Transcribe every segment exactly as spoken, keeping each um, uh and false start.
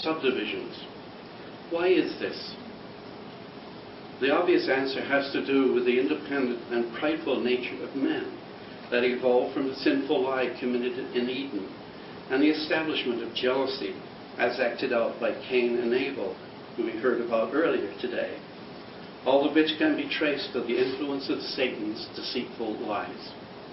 subdivisions. Why is this? The obvious answer has to do with the independent and prideful nature of man that evolved from the sinful lie committed in Eden, and the establishment of jealousy as acted out by Cain and Abel, who we heard about earlier today, all of which can be traced to the influence of Satan's deceitful lies.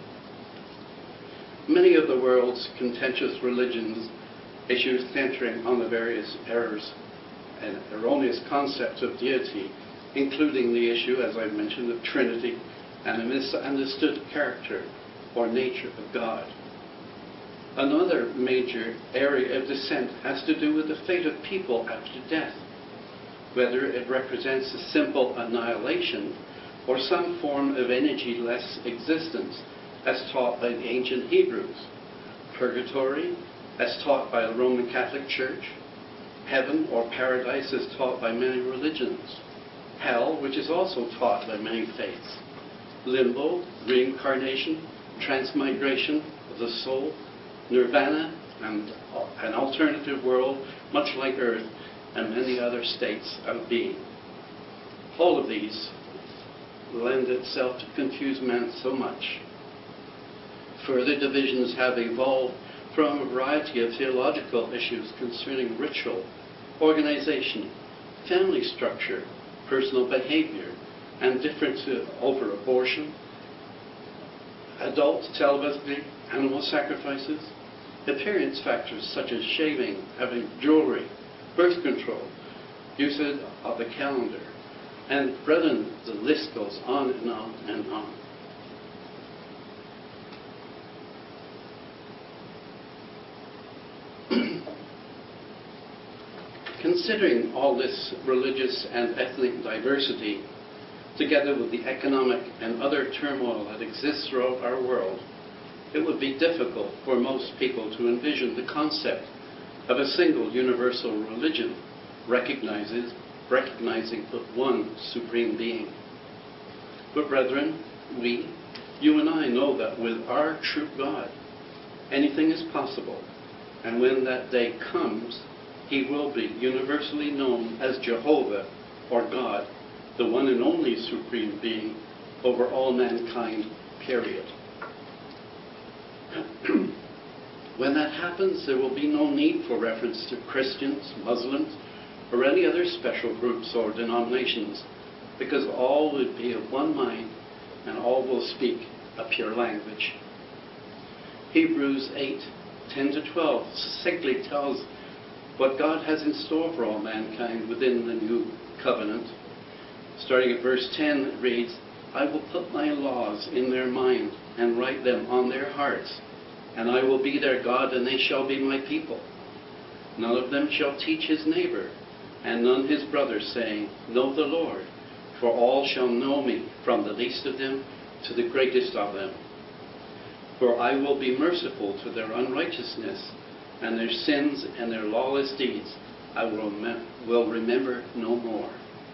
Many of the world's contentious religions issue centering on the various errors and erroneous concepts of deity, including the issue, as I mentioned, of Trinity and a misunderstood character or nature of God. Another major area of dissent has to do with the fate of people after death, whether it represents a simple annihilation or some form of energy-less existence as taught by the ancient Hebrews, purgatory as taught by the Roman Catholic Church, heaven or paradise as taught by many religions, hell, which is also taught by many faiths, limbo, reincarnation, transmigration of the soul, nirvana, and an alternative world much like Earth, and many other states of being. All of these lend itself to confuse men so much. Further divisions have evolved from a variety of theological issues concerning ritual, organization, family structure, personal behavior, and differences over abortion, adult celibacy, animal sacrifices, appearance factors such as shaving, having jewelry, birth control, usage of the calendar, and brethren, the list goes on and on and on. Considering all this religious and ethnic diversity, together with the economic and other turmoil that exists throughout our world, it would be difficult for most people to envision the concept of a single universal religion recognizes, recognizing but one supreme being. But brethren, we, you and I know that with our true God, anything is possible, and when that day comes, He will be universally known as Jehovah, or God, the one and only supreme being over all mankind, period. When that happens, there will be no need for reference to Christians, Muslims, or any other special groups or denominations, because all would be of one mind and all will speak a pure language. Hebrews eight, ten to twelve succinctly tells what God has in store for all mankind within the new covenant. Starting at verse ten, it reads, I will put my laws in their mind and write them on their hearts, and I will be their God, and they shall be my people. None of them shall teach his neighbor, and none his brother, saying, Know the Lord, for all shall know me, from the least of them to the greatest of them. For I will be merciful to their unrighteousness, and their sins and their lawless deeds I will, mem- will remember no more.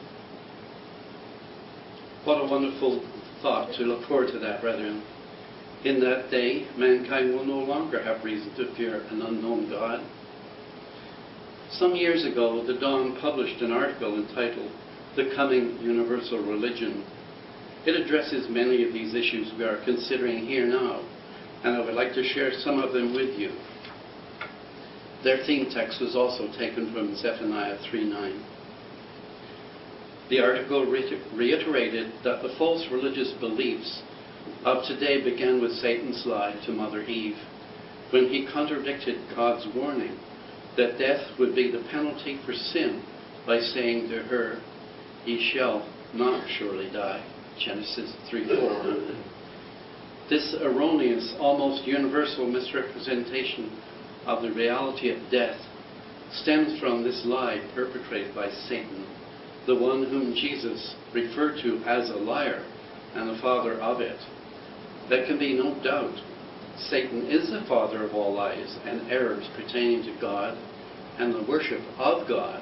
What a wonderful thought to look forward to that, brethren. In that day, mankind will no longer have reason to fear an unknown God. Some years ago, The Dawn published an article entitled The Coming Universal Religion. It addresses many of these issues we are considering here now, and I would like to share some of them with you. Their theme text was also taken from Zephaniah three nine. The article reiterated that the false religious beliefs of today began with Satan's lie to Mother Eve, when he contradicted God's warning that death would be the penalty for sin by saying to her, Ye shall not surely die, Genesis three four. This erroneous, almost universal misrepresentation of the reality of death stems from this lie perpetrated by Satan, the one whom Jesus referred to as a liar and the father of it. There can be no doubt Satan is the father of all lies and errors pertaining to God and the worship of God.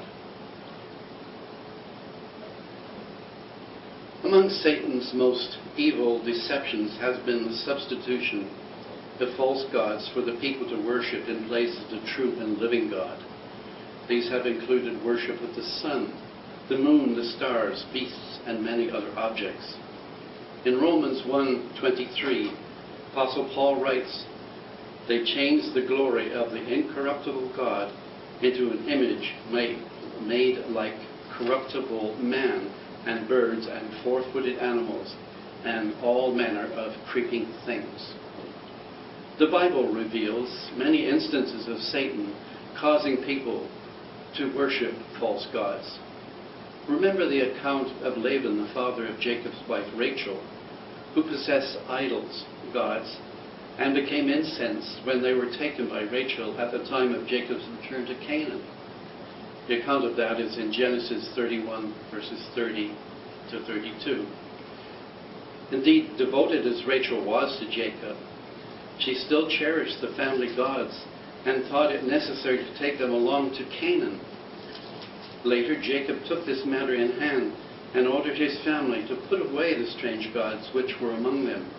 Among Satan's most evil deceptions has been the substitution of false gods for the people to worship in place of the true and living God. These have included worship of the sun, the moon, the stars, beasts, and many other objects. In Romans one twenty-three, Apostle Paul writes, "They changed the glory of the incorruptible God into an image made, made like corruptible man and birds and four-footed animals and all manner of creeping things." The Bible reveals many instances of Satan causing people to worship false gods. Remember the account of Laban, the father of Jacob's wife Rachel, who possessed idols, gods, and became incensed when they were taken by Rachel at the time of Jacob's return to Canaan. The account of that is in Genesis thirty-one, verses thirty to thirty-two. Indeed, devoted as Rachel was to Jacob, she still cherished the family gods and thought it necessary to take them along to Canaan. Later, Jacob took this matter in hand and ordered his family to put away the strange gods which were among them.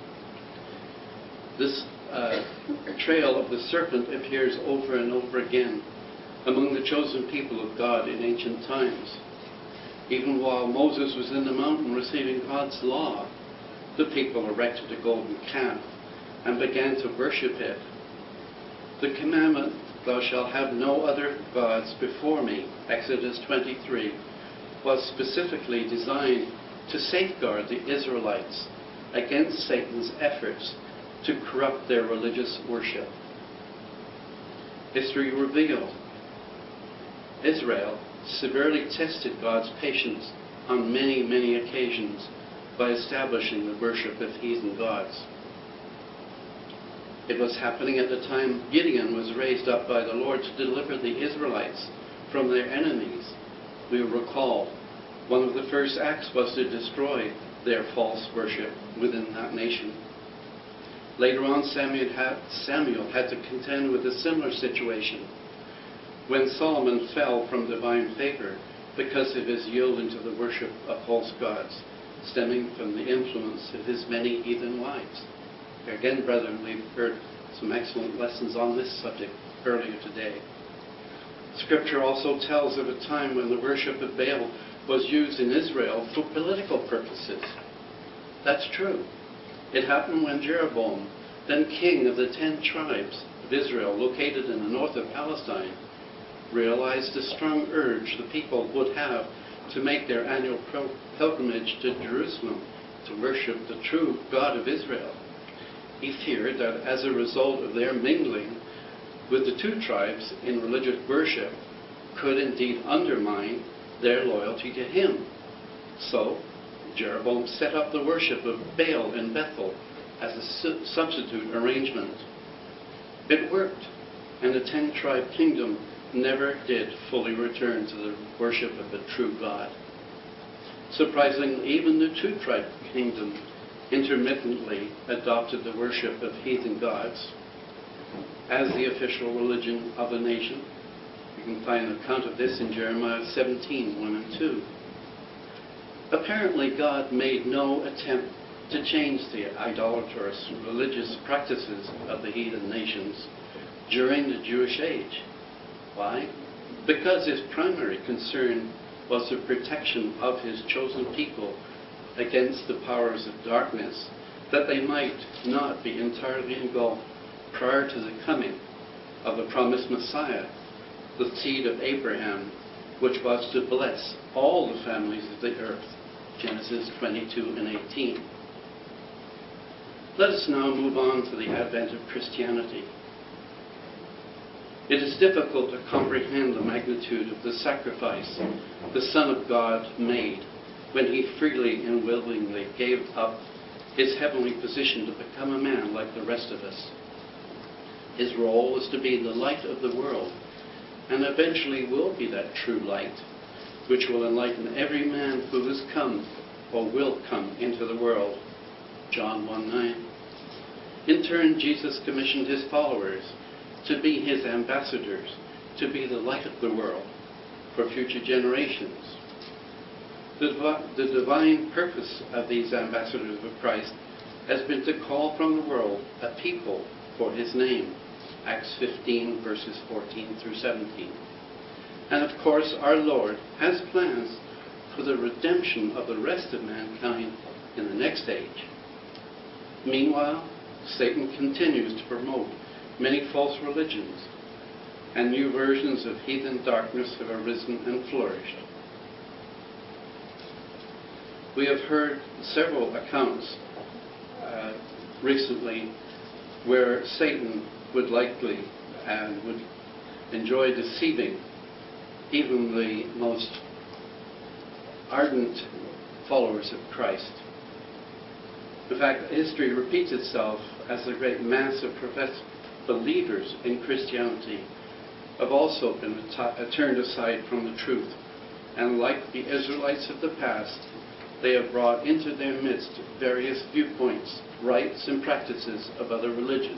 This uh, trail of the serpent appears over and over again among the chosen people of God in ancient times. Even while Moses was in the mountain receiving God's law, the people erected a golden calf and began to worship it. The commandment, "Thou shalt have no other gods before me," Exodus twenty-three, was specifically designed to safeguard the Israelites against Satan's efforts to corrupt their religious worship. History revealed Israel severely tested God's patience on many, many occasions by establishing the worship of heathen gods. It was happening at the time Gideon was raised up by the Lord to deliver the Israelites from their enemies. We recall one of the first acts was to destroy their false worship within that nation. Later on, Samuel had, Samuel had to contend with a similar situation when Solomon fell from divine favor because of his yielding to the worship of false gods, stemming from the influence of his many heathen wives. Again, brethren, we've heard some excellent lessons on this subject earlier today. Scripture also tells of a time when the worship of Baal was used in Israel for political purposes. That's true. It happened when Jeroboam, then king of the ten tribes of Israel located in the north of Palestine, realized the strong urge the people would have to make their annual pilgrimage to Jerusalem to worship the true God of Israel. He feared that as a result of their mingling with the two tribes in religious worship could indeed undermine their loyalty to him. So, Jeroboam set up the worship of Baal in Bethel as a su- substitute arrangement. It worked, and the ten-tribe kingdom never did fully return to the worship of the true God. Surprisingly, even the two-tribe kingdom intermittently adopted the worship of heathen gods as the official religion of the nation. You can find an account of this in Jeremiah seventeen, one and two. Apparently, God made no attempt to change the idolatrous religious practices of the heathen nations during the Jewish age. Why? Because his primary concern was the protection of his chosen people against the powers of darkness, that they might not be entirely engulfed prior to the coming of the promised Messiah, the seed of Abraham, which was to bless all the families of the earth. Genesis twenty-two and eighteen. Let us now move on to the advent of Christianity. It is difficult to comprehend the magnitude of the sacrifice the Son of God made when he freely and willingly gave up his heavenly position to become a man like the rest of us. His role was to be the light of the world, and eventually will be that true light, which will enlighten every man who has come or will come into the world. John one nine. In turn, Jesus commissioned his followers to be his ambassadors, to be the light of the world for future generations. The, the divine purpose of these ambassadors of Christ has been to call from the world a people for his name. Acts fifteen, verses fourteen through seventeen. And of course, our Lord has plans for the redemption of the rest of mankind in the next age. Meanwhile, Satan continues to promote many false religions, and new versions of heathen darkness have arisen and flourished. We have heard several accounts uh, recently where Satan would likely and would enjoy deceiving even the most ardent followers of Christ. In fact, history repeats itself as the great mass of professed believers in Christianity have also been at- turned aside from the truth. And like the Israelites of the past, they have brought into their midst various viewpoints, rites, and practices of other religions.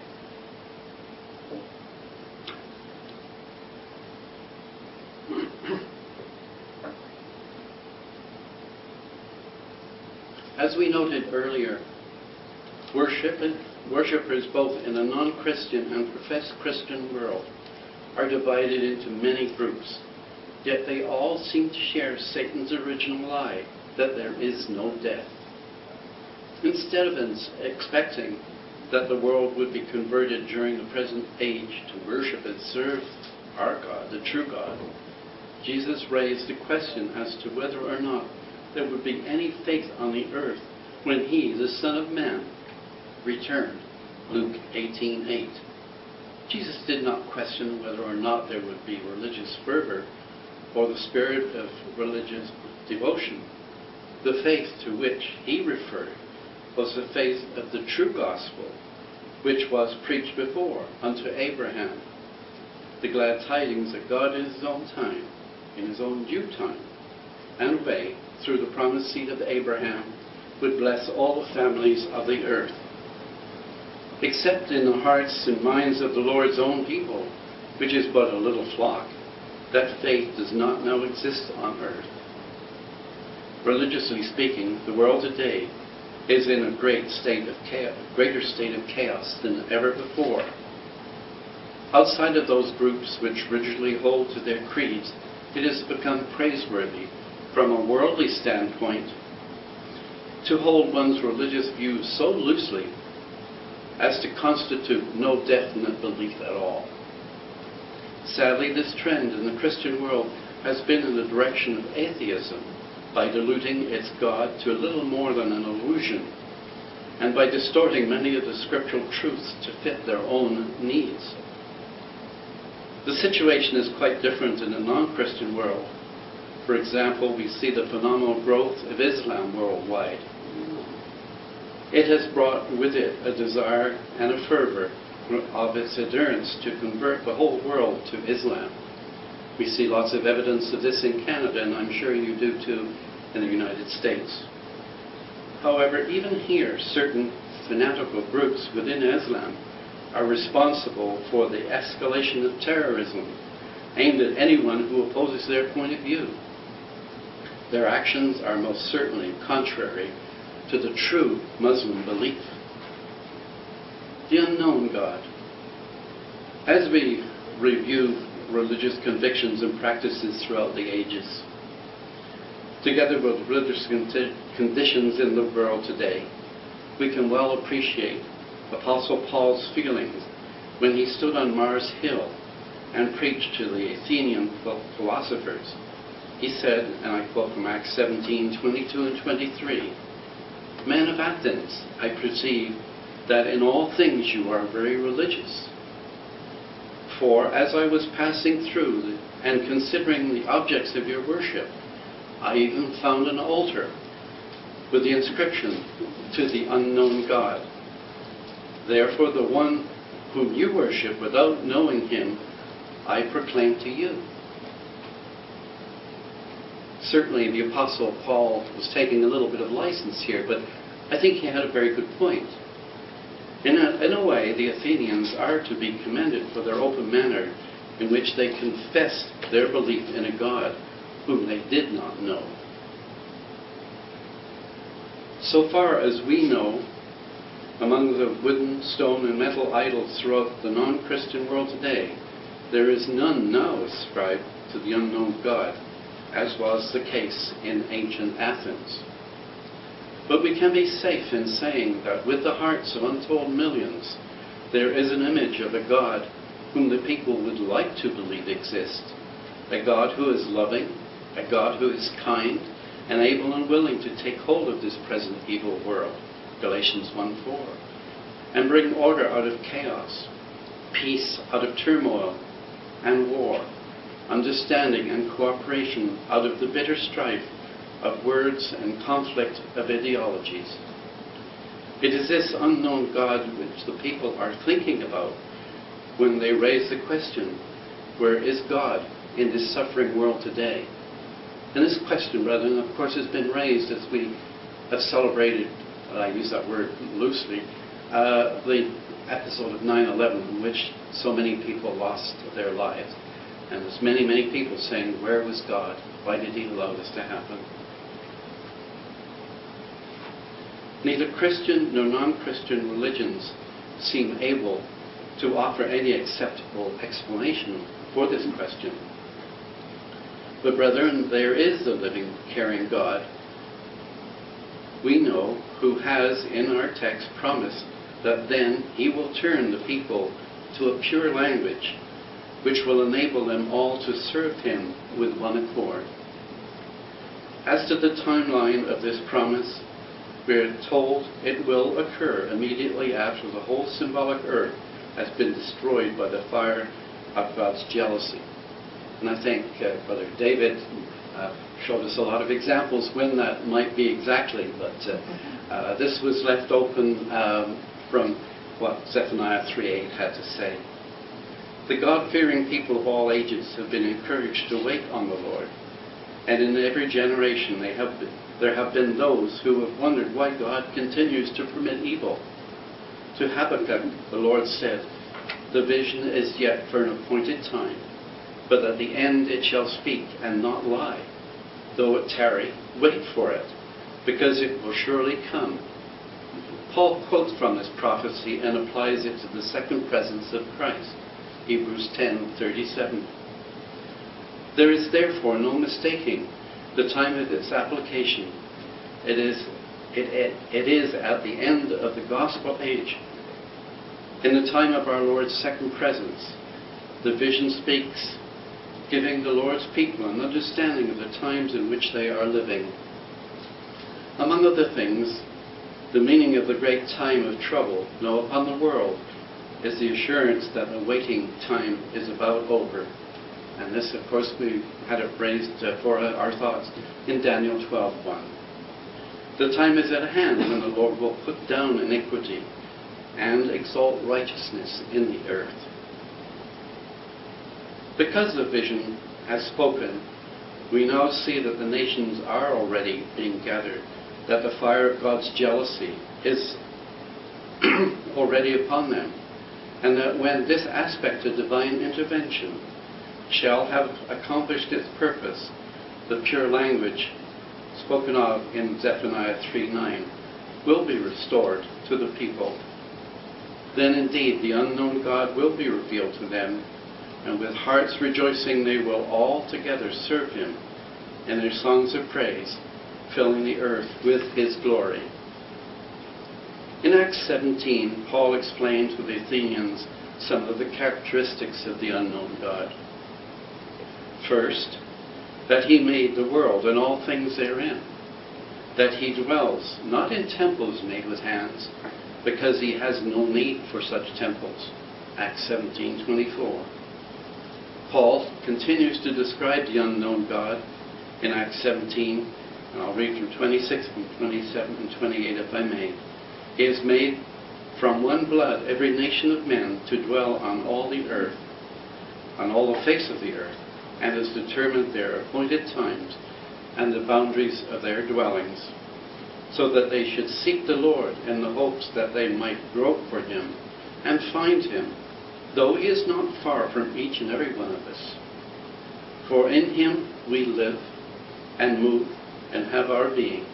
As we noted earlier, worship, worshippers both in a non-Christian and professed Christian world are divided into many groups, yet they all seem to share Satan's original lie that there is no death. Instead of expecting that the world would be converted during the present age to worship and serve our God, the true God, Jesus raised the question as to whether or not there would be any faith on the earth when he, the Son of Man, returned. Luke eighteen eight. Jesus did not question whether or not there would be religious fervor or the spirit of religious devotion. The faith to which he referred was the faith of the true gospel, which was preached before unto Abraham, the glad tidings that God in his own time, in his own due time and way, through the promised seed of Abraham, would bless all the families of the earth. Except in the hearts and minds of the Lord's own people, which is but a little flock, that faith does not now exist on earth. Religiously speaking, the world today is in a great state of chaos, greater state of chaos than ever before. Outside of those groups which rigidly hold to their creeds, it has become praiseworthy from a worldly standpoint to hold one's religious views so loosely as to constitute no definite belief at all. Sadly, this trend in the Christian world has been in the direction of atheism by diluting its God to a little more than an illusion, and by distorting many of the scriptural truths to fit their own needs. The situation is quite different in the non-Christian world. For example, we see the phenomenal growth of Islam worldwide. It has brought with it a desire and a fervor of its adherents to convert the whole world to Islam. We see lots of evidence of this in Canada, and I'm sure you do too in the United States. However, even here, certain fanatical groups within Islam are responsible for the escalation of terrorism aimed at anyone who opposes their point of view. Their actions are most certainly contrary to the true Muslim belief. The unknown God. As we review religious convictions and practices throughout the ages, together with religious conditions in the world today, we can well appreciate Apostle Paul's feelings when he stood on Mars Hill and preached to the Athenian philosophers. He said, and I quote from Acts seventeen, twenty-two and twenty-three, "Men of Athens, I perceive that in all things you are very religious. For as I was passing through and considering the objects of your worship, I even found an altar with the inscription, to the unknown God. Therefore the one whom you worship without knowing him, I proclaim to you." Certainly the Apostle Paul was taking a little bit of license here, but I think he had a very good point. In a, in a way, the Athenians are to be commended for their open manner in which they confessed their belief in a God whom they did not know. So far as we know, among the wooden, stone, and metal idols throughout the non-Christian world today, there is none now ascribed to the unknown God, as was the case in ancient Athens. But we can be safe in saying that with the hearts of untold millions, there is an image of a God whom the people would like to believe exists, a God who is loving, a God who is kind, and able and willing to take hold of this present evil world, Galatians one four, and bring order out of chaos, peace out of turmoil and war, understanding and cooperation out of the bitter strife of words and conflict of ideologies. It is this unknown God which the people are thinking about when they raise the question, where is God in this suffering world today? And this question, brethren, of course, has been raised as we have celebrated, and I use that word loosely, uh, the episode of nine eleven in which so many people lost their lives. And there's many, many people saying, where was God? Why did he allow this to happen? Neither Christian nor non-Christian religions seem able to offer any acceptable explanation for this question. But brethren, there is a living, caring God, we know, who has in our text promised that then he will turn the people to a pure language which will enable them all to serve him with one accord. As to the timeline of this promise, we are told it will occur immediately after the whole symbolic earth has been destroyed by the fire of God's jealousy. And I think uh, Brother David uh, showed us a lot of examples when that might be exactly, but uh, uh, this was left open um, from what Zephaniah three eight had to say. The God-fearing people of all ages have been encouraged to wait on the Lord, and in every generation they have been, there have been those who have wondered why God continues to permit evil. To Habakkuk, the Lord said, "The vision is yet for an appointed time, but at the end it shall speak and not lie. Though it tarry, wait for it, because it will surely come." Paul quotes from this prophecy and applies it to the second presence of Christ, Hebrews ten thirty-seven. There is therefore no mistaking the time of its application. It is, it, it, it is at the end of the gospel age. In the time of our Lord's second presence, the vision speaks, giving the Lord's people an understanding of the times in which they are living. Among other things, the meaning of the great time of trouble now upon the world is the assurance that the waiting time is about over. And this, of course, we had it raised uh, for our thoughts in Daniel twelve one. The time is at hand when the Lord will put down iniquity and exalt righteousness in the earth. Because the vision has spoken, we now see that the nations are already being gathered, that the fire of God's jealousy is already upon them, and that when this aspect of divine intervention shall have accomplished its purpose, the pure language spoken of in Zephaniah three nine will be restored to the people. Then indeed the unknown God will be revealed to them, and with hearts rejoicing they will all together serve him in their songs of praise, filling the earth with his glory. In Acts seventeen, Paul explained to the Athenians some of the characteristics of the unknown God. First, that he made the world and all things therein, that he dwells not in temples made with hands, because he has no need for such temples. Acts seventeen twenty-four. Paul continues to describe the unknown God in Acts seventeen, and I'll read from twenty-six and twenty-seven and twenty-eight if I may. He has made from one blood every nation of men to dwell on all the earth, on all the face of the earth, and has determined their appointed times and the boundaries of their dwellings, so that they should seek the Lord in the hopes that they might grope for him and find him, though he is not far from each and every one of us. For in him we live and move and have our being.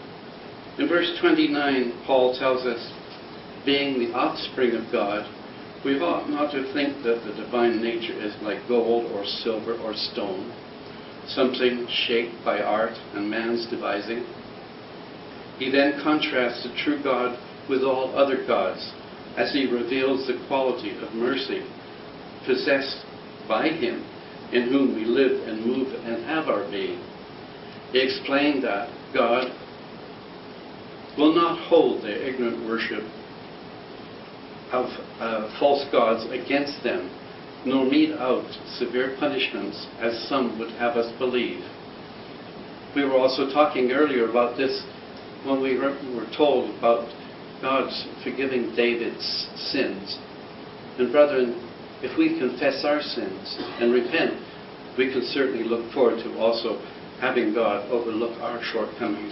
In verse twenty-nine, Paul tells us, being the offspring of God, We ought not to think that the divine nature is like gold or silver or stone, something shaped by art and man's devising. He then contrasts the true God with all other gods as he reveals the quality of mercy possessed by him, in whom we live and move and have our being. He explained that God will not hold their ignorant worship of uh, false gods against them, nor mete out severe punishments as some would have us believe. We were also talking earlier about this when we were told about God's forgiving David's sins. And brethren, if we confess our sins and repent, we can certainly look forward to also having God overlook our shortcomings.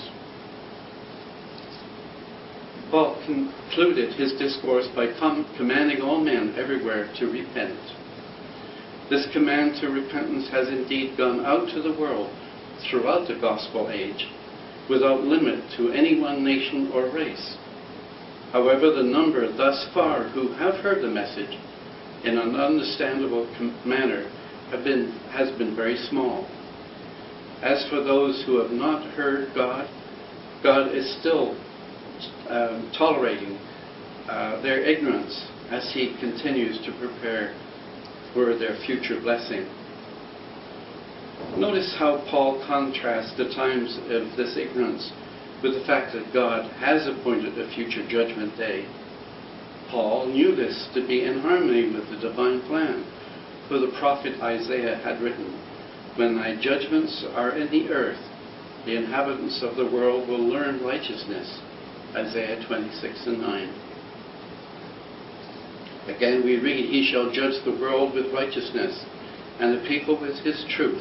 Paul concluded his discourse by com- commanding all men everywhere to repent. This command to repentance has indeed gone out to the world throughout the gospel age, without limit to any one nation or race. However, the number thus far who have heard the message in an understandable com- manner have been, has been very small. As for those who have not heard God, God is still um, tolerating uh, their ignorance as he continues to prepare for their future blessing. Notice how Paul contrasts the times of this ignorance with the fact that God has appointed a future judgment day. Paul knew this to be in harmony with the divine plan, for the prophet Isaiah had written, "When thy judgments are in the earth, the inhabitants of the world will learn righteousness." Isaiah twenty-six and nine. Again we read, "He shall judge the world with righteousness, and the people with his truth."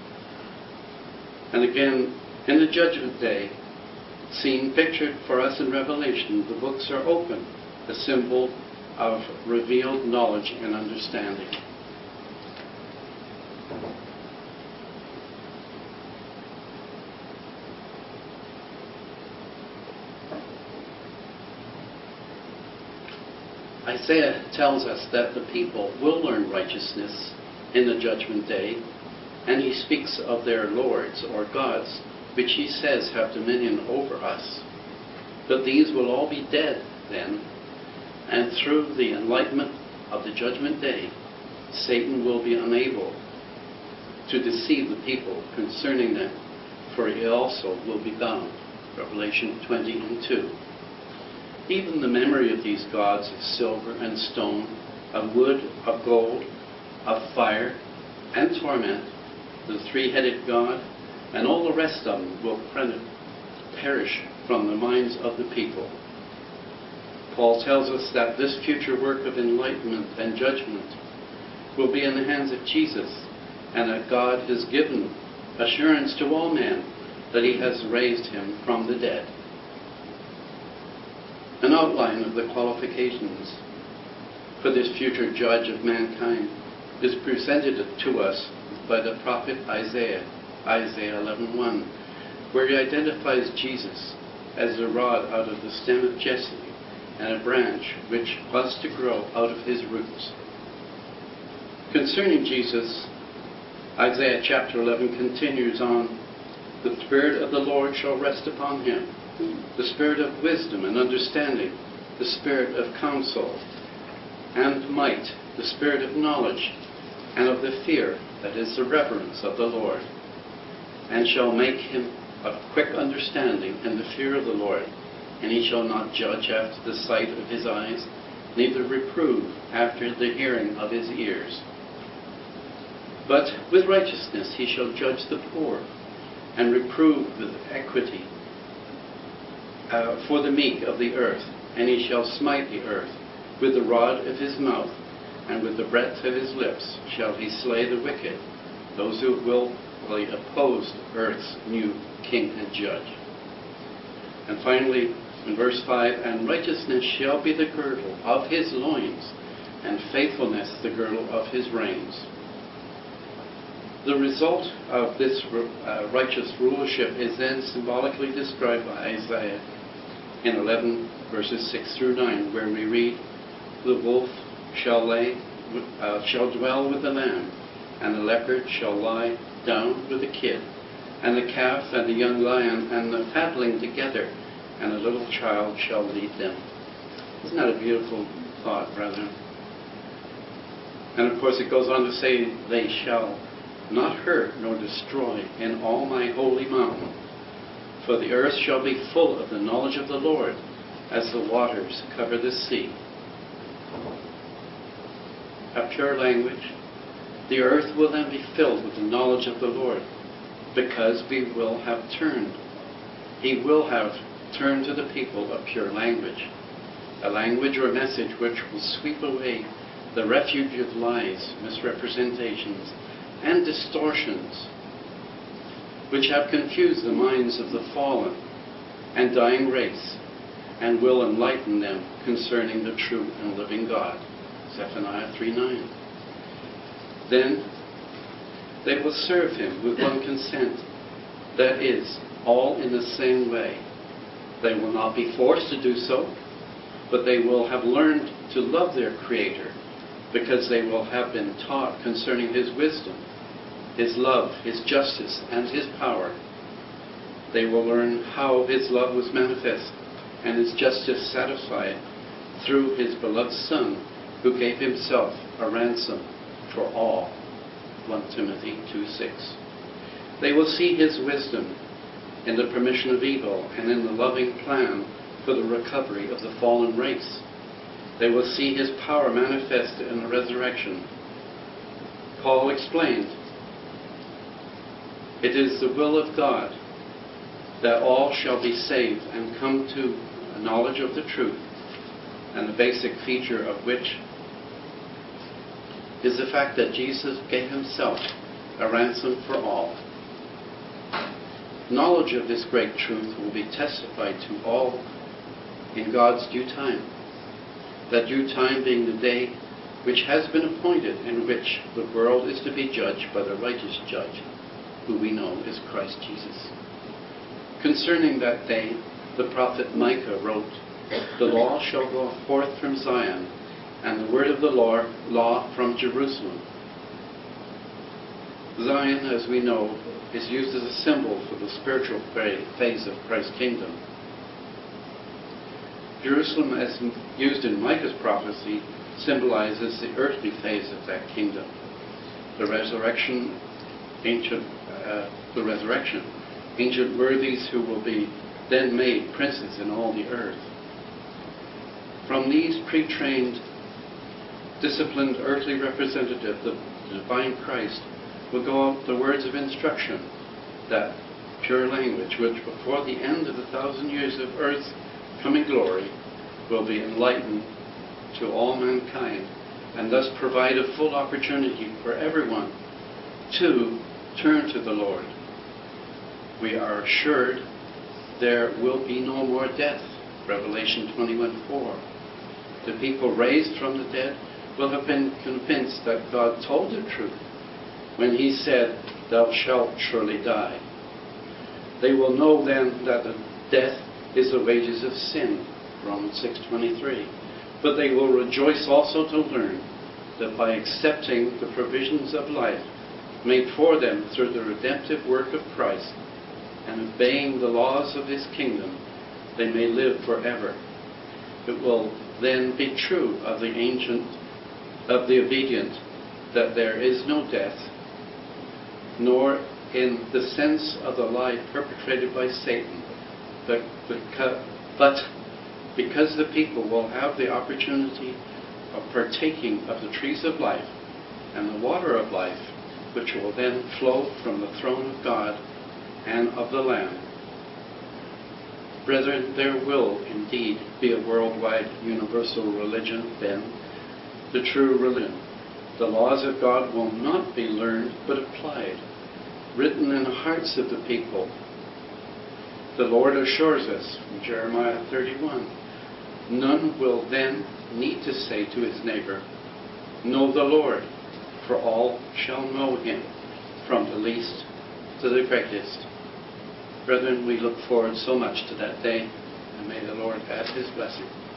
And again, in the judgment day, seen pictured for us in Revelation, the books are open, a symbol of revealed knowledge and understanding. Isaiah tells us that the people will learn righteousness in the judgment day, and he speaks of their lords or gods, which he says have dominion over us. But these will all be dead then, and through the enlightenment of the judgment day, Satan will be unable to deceive the people concerning them, for he also will be bound. Revelation twenty and two. Even the memory of these gods of silver and stone, of wood, of gold, of fire and torment, the three-headed God, and all the rest of them will perish from the minds of the people. Paul tells us that this future work of enlightenment and judgment will be in the hands of Jesus, and that God has given assurance to all men that he has raised him from the dead. An outline of the qualifications for this future judge of mankind is presented to us by the prophet Isaiah, Isaiah eleven one, where he identifies Jesus as the rod out of the stem of Jesse and a branch which was to grow out of his roots. Concerning Jesus, Isaiah chapter eleven continues on, "The Spirit of the Lord shall rest upon him, the Spirit of wisdom and understanding, the Spirit of counsel and might, the Spirit of knowledge and of the fear, that is the reverence of the Lord, and shall make him of quick understanding in the fear of the Lord. And he shall not judge after the sight of his eyes, neither reprove after the hearing of his ears. But with righteousness he shall judge the poor, and reprove with equity uh, for the meek of the earth. And he shall smite the earth with the rod of his mouth, and with the breath of his lips shall he slay the wicked, those who willfully oppose earth's new king and judge." And finally, in verse five, "And righteousness shall be the girdle of his loins, and faithfulness the girdle of his reins." The result of this uh, righteous rulership is then symbolically described by Isaiah in eleven verses six through nine, where we read, "The wolf shall lay, uh, shall dwell with the lamb, and the leopard shall lie down with the kid, and the calf and the young lion and the fatling together, and a little child shall lead them. Isn't that a beautiful thought, brethren? And of course it goes on to say, they shall not hurt nor destroy in all my holy mountain, for the earth shall be full of the knowledge of the Lord, as the waters cover the sea. A pure language. The earth will then be filled with the knowledge of the Lord, because we will have turned. He will have turned to the people a pure language, a language or message which will sweep away the refuge of lies, misrepresentations, and distortions, which have confused the minds of the fallen and dying race, and will enlighten them concerning the true and living God. Zephaniah three nine. Then they will serve him with one consent, that is, all in the same way. They will not be forced to do so, but they will have learned to love their Creator, because they will have been taught concerning his wisdom, his love, his justice, and his power. They will learn how his love was manifest and his justice satisfied through his beloved Son, who gave himself a ransom for all. First Timothy two six. They will see his wisdom in the permission of evil and in the loving plan for the recovery of the fallen race. They will see his power manifested in the resurrection. Paul explained, it is the will of God that all shall be saved and come to a knowledge of the truth, and the basic feature of which is the fact that Jesus gave himself a ransom for all. Knowledge of this great truth will be testified to all in God's due time. That due time being the day which has been appointed, in which the world is to be judged by the righteous judge, who we know is Christ Jesus. Concerning that day, the prophet Micah wrote, the law shall go forth from Zion, and the word of the law, law from Jerusalem. Zion, as we know, is used as a symbol for the spiritual phase of Christ's kingdom. Jerusalem, as used in Micah's prophecy, symbolizes the earthly phase of that kingdom. The resurrection, ancient, uh, the resurrection, ancient worthies who will be then made princes in all the earth. From these pre-trained, disciplined earthly representatives, the divine Christ, will go out the words of instruction, that pure language which before the end of the thousand years of earth's coming glory will be enlightened to all mankind, and thus provide a full opportunity for everyone to turn to the Lord. We are assured there will be no more death. Revelation twenty-one four. The people raised from the dead will have been convinced that God told the truth when he said, thou shalt surely die. They will know then that the death is the wages of sin. Romans six twenty-three. But they will rejoice also to learn that by accepting the provisions of life made for them through the redemptive work of Christ and obeying the laws of his kingdom, they may live forever. It will then be true of the ancient, of the obedient, that there is no death, nor in the sense of the lie perpetrated by Satan, but because, but because the people will have the opportunity of partaking of the trees of life and the water of life, which will then flow from the throne of God and of the Lamb. Brethren, there will indeed be a worldwide universal religion then, the true religion. The laws of God will not be learned but applied, written in the hearts of the people. The Lord assures us in Jeremiah thirty-one, none will then need to say to his neighbor, know the Lord, for all shall know him, from the least to the greatest. Brethren, we look forward so much to that day, and may the Lord add his blessing.